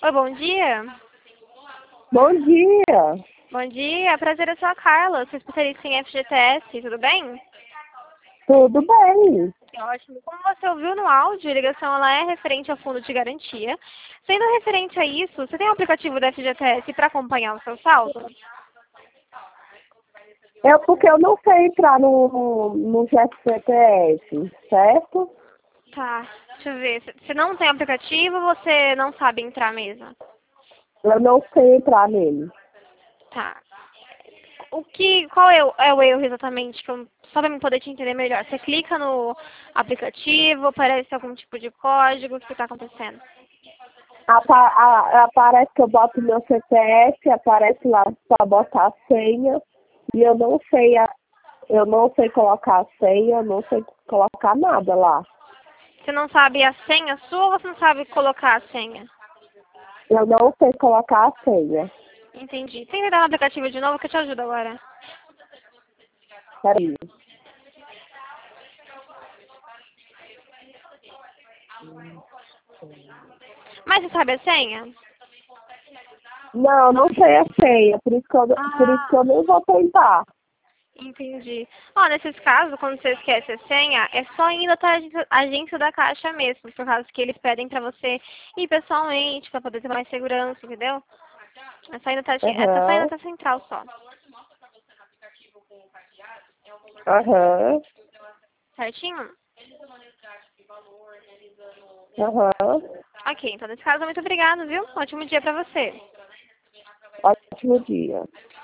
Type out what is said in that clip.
Oi, bom dia. Bom dia. Bom dia, prazer, eu sou a Carla, sou especialista em FGTS, tudo bem? Tudo bem? Ótimo. Como você ouviu no áudio, a ligação ela é referente ao fundo de garantia. Sendo referente a isso, você tem o aplicativo da FGTS para acompanhar o seu saldo? Porque eu não sei entrar no GFCTS, certo? Tá, deixa eu ver. Você não tem aplicativo ou você não sabe entrar mesmo? Eu não sei entrar nele. Tá. Qual é o erro exatamente? Só para eu poder te entender melhor. Você clica no aplicativo, aparece algum tipo de código, o que está acontecendo? Aparece que eu boto meu CPF, aparece lá para botar a senha, e eu não sei colocar a senha, eu não sei colocar nada lá. Você não sabe a senha sua ou você não sabe colocar a senha? Eu não sei colocar a senha. Entendi. Tenta dar um aplicativo de novo que eu te ajudo agora. Peraí. Mas você sabe a senha? Não, não sei a senha, por isso que Ah, eu nem vou tentar. entendi. Ó, nesses casos, quando você esquece a senha, é só indo até a agência da Caixa mesmo, por causa que eles pedem pra você ir pessoalmente, pra poder ter mais segurança, entendeu? É só indo Aham, até a central só. aham, Certinho? aham. Ok, então nesse caso, muito obrigada, viu? Ótimo dia pra você. Ótimo dia.